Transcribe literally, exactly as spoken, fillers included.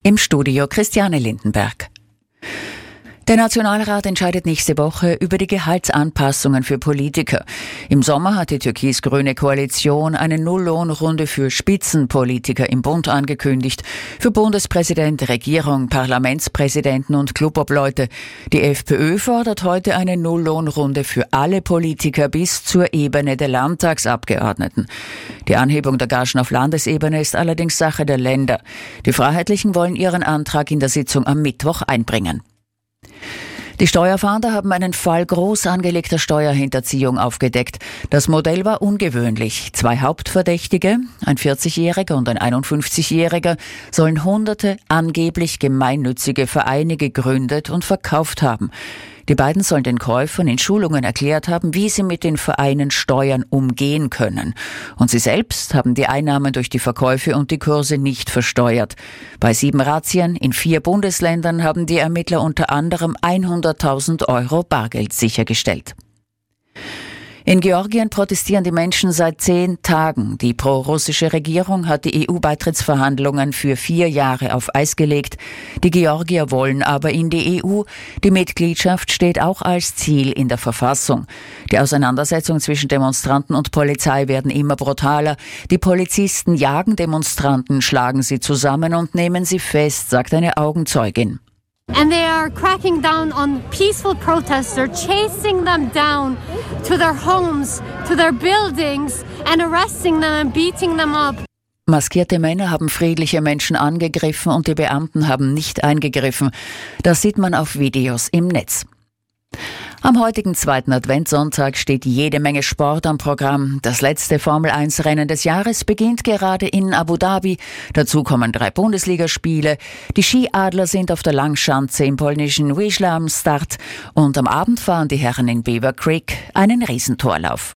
Im Studio Christiane Lindenberg. Der Nationalrat entscheidet nächste Woche über die Gehaltsanpassungen für Politiker. Im Sommer hat die türkis-grüne Koalition eine Nulllohnrunde für Spitzenpolitiker im Bund angekündigt. Für Bundespräsident, Regierung, Parlamentspräsidenten und Clubobleute. Die FPÖ fordert heute eine Nulllohnrunde für alle Politiker bis zur Ebene der Landtagsabgeordneten. Die Anhebung der Gagen auf Landesebene ist allerdings Sache der Länder. Die Freiheitlichen wollen ihren Antrag in der Sitzung am Mittwoch einbringen. Die Steuerfahnder haben einen Fall groß angelegter Steuerhinterziehung aufgedeckt. Das Modell war ungewöhnlich. Zwei Hauptverdächtige, ein vierzigjähriger und ein einundfünfzigjähriger, sollen hunderte angeblich gemeinnützige Vereine gegründet und verkauft haben. Die beiden sollen den Käufern in Schulungen erklärt haben, wie sie mit den Vereinen Steuern umgehen können. Und sie selbst haben die Einnahmen durch die Verkäufe und die Kurse nicht versteuert. Bei sieben Razzien in vier Bundesländern haben die Ermittler unter anderem hunderttausend Euro Bargeld sichergestellt. In Georgien protestieren die Menschen seit zehn Tagen. Die pro-russische Regierung hat die E U-Beitrittsverhandlungen für vier Jahre auf Eis gelegt. Die Georgier wollen aber in die E U. Die Mitgliedschaft steht auch als Ziel in der Verfassung. Die Auseinandersetzungen zwischen Demonstranten und Polizei werden immer brutaler. Die Polizisten jagen Demonstranten, schlagen sie zusammen und nehmen sie fest, sagt eine Augenzeugin. And they are cracking down on peaceful protesters, chasing them down to their homes, to their buildings and arresting them and beating them up. Maskierte Männer haben friedliche Menschen angegriffen und die Beamten haben nicht eingegriffen. Das sieht man auf Videos im Netz. Am heutigen zweiten Adventssonntag steht jede Menge Sport am Programm. Das letzte Formel eins Rennen des Jahres beginnt gerade in Abu Dhabi. Dazu kommen drei Bundesligaspiele. Die Skiadler sind auf der Langschanze im polnischen Wisła am Start. Und am Abend fahren die Herren in Beaver Creek einen Riesentorlauf.